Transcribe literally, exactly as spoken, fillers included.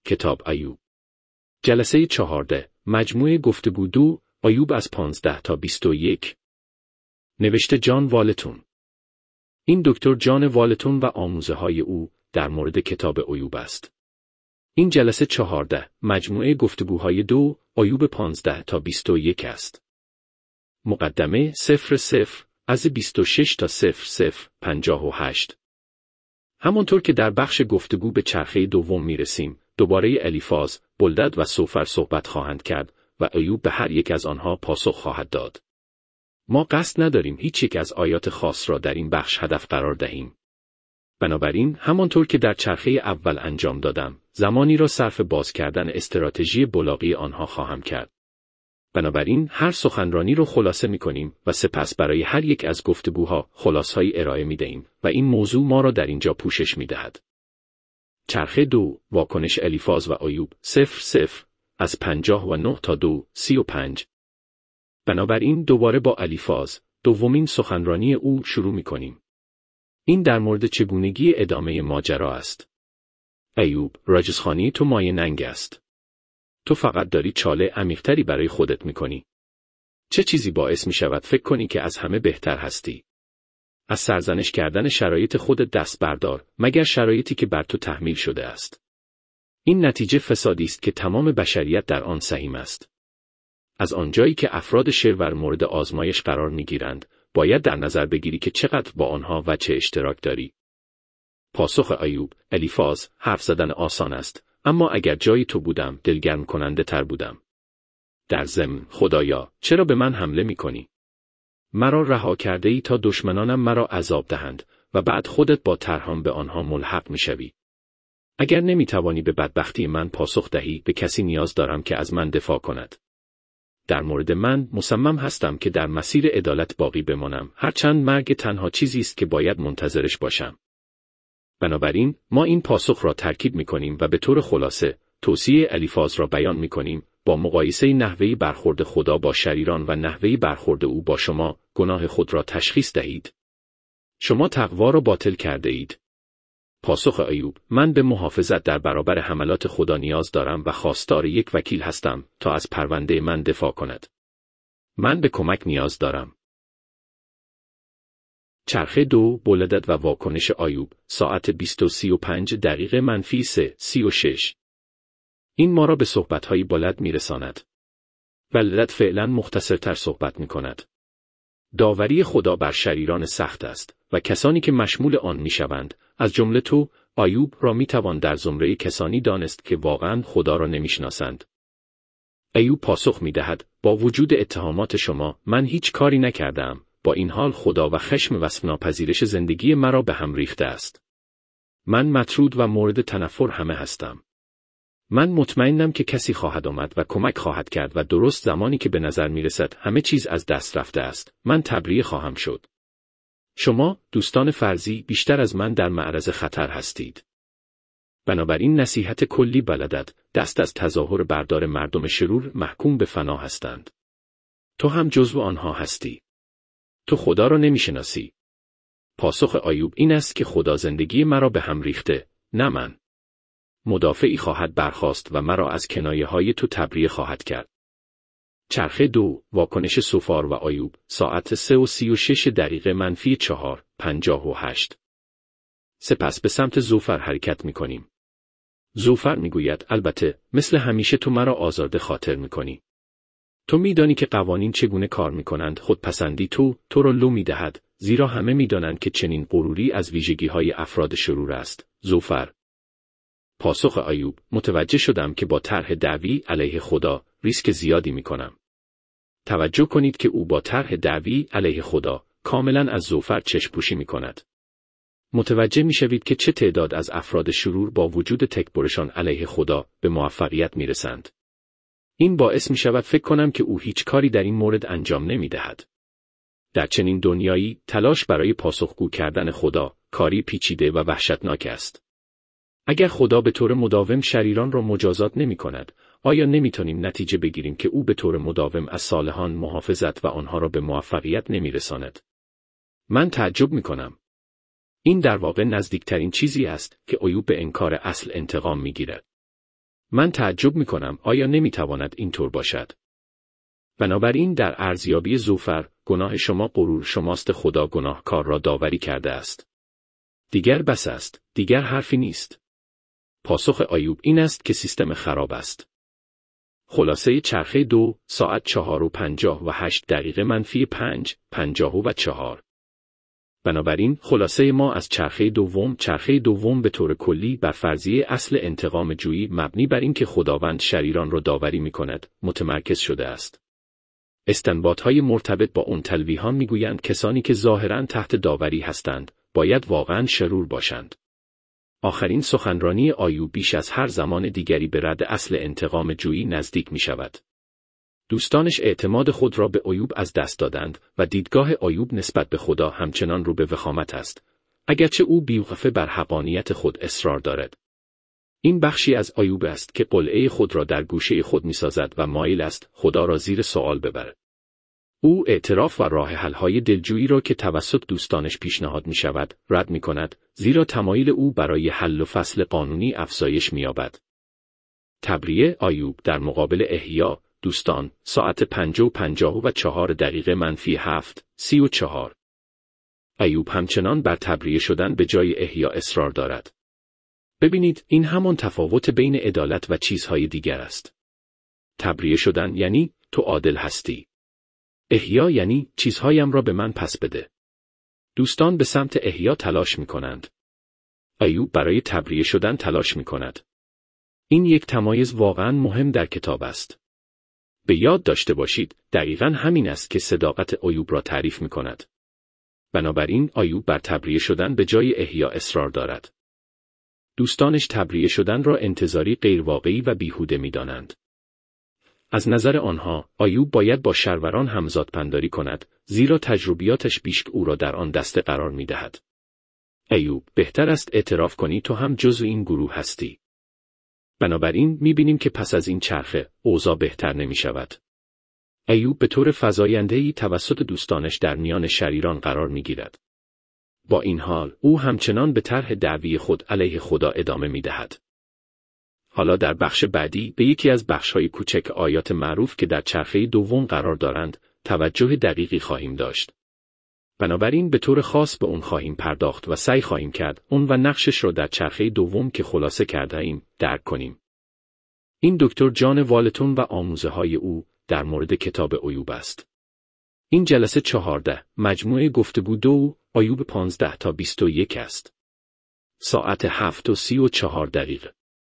کتاب ایوب. جلسه چهارده. مجموعه گفتگو دو. ایوب از پانزده تا بیست و یک. نوشته جان والتون. این دکتر جان والتون و آموزه های او در مورد کتاب ایوب است. این جلسه چهارده. مجموعه گفتگوهای دو. ایوب پانزده تا بیست و یک است. مقدمه صفر صفر از بیست و شش تا صفر صفر پنجاه و هشت. همانطور که در بخش گفتگو به چرخه دوم میرسیم، دوباره الیفاز، بلدد و سوفر صحبت خواهند کرد و ایوب به هر یک از آنها پاسخ خواهد داد. ما قصد نداریم هیچ یک از آیات خاص را در این بخش هدف قرار دهیم. بنابراین همانطور که در چرخه اول انجام دادم، زمانی را صرف باز کردن استراتژی بلاغی آنها خواهم کرد. بنابراین هر سخنرانی رو خلاصه می‌کنیم و سپس برای هر یک از گفتگوها خلاصه‌ای ارائه می‌دهیم و این موضوع ما را در اینجا پوشش می‌دهد. چرخه دو. واکنش الیفاز و ایوب. صفر صفر از پنجاه و نه تا دو سی و پنج. بنابراین دوباره با الیفاز، دومین سخنرانی او شروع می‌کنیم. این در مورد چگونگی ادامه ماجرا است. ایوب، راجزخانی تو مایه ننگ است. تو فقط داری چاله عمیق‌تری برای خودت می‌کنی. چه چیزی باعث می‌شود فکر کنی که از همه بهتر هستی؟ از سرزنش کردن شرایط خودت دست بردار، مگر شرایطی که بر تو تحمیل شده است. این نتیجه فسادی است که تمام بشریت در آن سهیم است. از آنجایی که افراد شرور مورد آزمایش قرار می‌گیرند، باید در نظر بگیری که چقدر با آنها و چه اشتراک داری. پاسخ ایوب: الیفاز، حرف زدن آسان است، اما اگر جای تو بودم دلگرم کننده تر بودم. در ضمن، خدایا، چرا به من حمله می کنی؟ مرا رها کرده ای تا دشمنانم مرا عذاب دهند و بعد خودت با طرحم به آنها ملحق می شوی. اگر نمی توانی به بدبختی من پاسخ دهی، به کسی نیاز دارم که از من دفاع کند. در مورد من مصمم هستم که در مسیر عدالت باقی بمانم، هرچند مرگ تنها چیزی است که باید منتظرش باشم. بنابراین ما این پاسخ را ترکیب می‌کنیم و به طور خلاصه توصیه الیفاز را بیان می‌کنیم. با مقایسه نحوه برخورد خدا با شریران و نحوه برخورد او با شما، گناه خود را تشخیص دهید. شما تقوا را باطل کرده اید. پاسخ ایوب: من به محافظت در برابر حملات خدا نیاز دارم و خواستار یک وکیل هستم تا از پرونده من دفاع کند. من به کمک نیاز دارم. چرخه دو. بلدد و واکنش ایوب. ساعت بیست و سی و پنج دقیقه منفی سه سی و شش. این ما را به صحبت‌های بلد می‌رساند. بلدد فعلاً مختصرتر صحبت می‌کند. داوری خدا بر شریران سخت است و کسانی که مشمول آن می‌شوند، از جمله تو، ایوب، را می‌توان در زمره کسانی دانست که واقعاً خدا را نمی‌شناسند. ایوب پاسخ می‌دهد: با وجود اتهامات شما، من هیچ کاری نکردم. با این حال خدا و خشم وصف ناپذیرش زندگی مرا به هم ریخته است. من مطرود و مورد تنفر همه هستم. من مطمئنم که کسی خواهد آمد و کمک خواهد کرد و درست زمانی که به نظر می رسد همه چیز از دست رفته است، من تبرئه خواهم شد. شما، دوستان فرضی، بیشتر از من در معرض خطر هستید. بنابراین نصیحت کلی بلدد، دست از تظاهر بردار مردم شرور محکوم به فنا هستند. تو هم جزو آنها هستی. تو خدا را نمیشناسی. پاسخ ایوب این است که خدا زندگی مرا به هم ریخته، نه من. مدافعی خواهد برخاست و مرا از کنایه های تو تبرئه خواهد کرد. چرخه دو. واکنش سوفار و ایوب. ساعت سه و سی و شش دقیقه منفی چهار پنجاه و هشت. سپس به سمت زوفر حرکت می کنیم. زوفر می گوید: البته، مثل همیشه تو مرا آزرده خاطر می کنی. تو میدانی که قوانین چگونه کار میکنند. خودپسندی تو تو را لو میدهد، زیرا همه میدانند که چنین غروری از ویژگی‌های افراد شرور است. زوفر. پاسخ ایوب: متوجه شدم که با طرح دعوی علیه خدا ریسک زیادی میکنم. توجه کنید که او با طرح دعوی علیه خدا کاملا از زوفر چشم‌پوشی میکند. متوجه میشوید که چه تعداد از افراد شرور با وجود تکبرشان علیه خدا به موفقیت میرسند. این باعث می شود فکر کنم که او هیچ کاری در این مورد انجام نمی دهد. در چنین دنیایی، تلاش برای پاسخگو کردن خدا، کاری پیچیده و وحشتناک است. اگر خدا به طور مداوم شریران را مجازات نمی کند، آیا نمی توانیم نتیجه بگیریم که او به طور مداوم از صالحان محافظت و آنها را به موفقیت نمی رساند؟ من تعجب می کنم. این در واقع نزدیکترین چیزی است که ایوب به انکار اصل انتقام می گیرد. من تعجب می کنم آیا نمی تواند اینطور باشد؟ بنابراین در ارزیابی زوفر، گناه شما غرور شماست، خدا گناهکار را داوری کرده است. دیگر بس است، دیگر حرفی نیست. پاسخ آیوب این است که سیستم خراب است. خلاصه چرخه دو، ساعت چهار و پنجاه و هشت دقیقه منفی پنج، پنجاه و چهار. بنابراین خلاصه ما از چرخه دوم، چرخه دوم به طور کلی بر فرضیه اصل انتقام جویی مبنی بر اینکه خداوند شریران را داوری می کند، متمرکز شده است. استنباط‌های مرتبط با اون تلویحان میگویند کسانی که ظاهراً تحت داوری هستند، باید واقعاً شرور باشند. آخرین سخنرانی آیوب بیش از هر زمان دیگری به رد اصل انتقام جویی نزدیک می شود. دوستانش اعتماد خود را به آیوب از دست دادند و دیدگاه آیوب نسبت به خدا همچنان رو به وخامت است، اگرچه او بیوقفه بر حقانیت خود اصرار دارد. این بخشی از آیوب است که قلعه خود را در گوشه خود می سازد و مایل است خدا را زیر سوال ببرد. او اعتراف و راه حل‌های دلجویی را که توسط دوستانش پیشنهاد می شود رد می کند، زیرا تمایل او برای حل و فصل قانونی افزایش می یابد. تبریه آیوب در مقابل احیا، دوستان، ساعت پنج و پنجاه و چهار دقیقه منفی هفت، سی و چهار. آیوب همچنان بر تبریه شدن به جای احیا اصرار دارد. ببینید این همان تفاوت بین عدالت و چیزهای دیگر است. تبریه شدن یعنی تو عادل هستی. احیا یعنی چیزهایم را به من پس بده. دوستان به سمت احیا تلاش می کنند. آیوب برای تبریه شدن تلاش می کند. این یک تمایز واقعا مهم در کتاب است. به یاد داشته باشید دقیقاً همین است که صداقت آیوب را تعریف می کند. بنابراین آیوب بر تبریه شدن به جای احیا اصرار دارد. دوستانش تبریه شدن را انتزاعی غیرواقعی و بیهوده می دانند. از نظر آنها، آیوب باید با شروران همزاد پنداری کند، زیرا تجربیاتش بیشک او را در آن دسته قرار می دهد. آیوب، بهتر است اعتراف کنی تو هم جزو این گروه هستی. بنابراین می بینیم که پس از این چرخه، اوضاع بهتر نمی شود. آیوب به طور فزاینده‌ای توسط دوستانش در میان شریران قرار می گیرد. با این حال، او همچنان به طرح دعوی خود علیه خدا ادامه می دهد. حالا در بخش بعدی به یکی از بخش‌های کوچک آیات معروف که در چرخه دوم قرار دارند، توجه دقیقی خواهیم داشت. بنابراین به طور خاص به اون خواهیم پرداخت و سعی خواهیم کرد اون و نقشش را در چرخه دوم که خلاصه کرده ایم درک کنیم. این دکتر جان والتون و آموزه‌های او در مورد کتاب آیوب است. این جلسه چهارده، مجموعه گفتگو دو، آیوب پانزده تا بیست و یک است. ساعت هفت و سی و چهار دقیقه.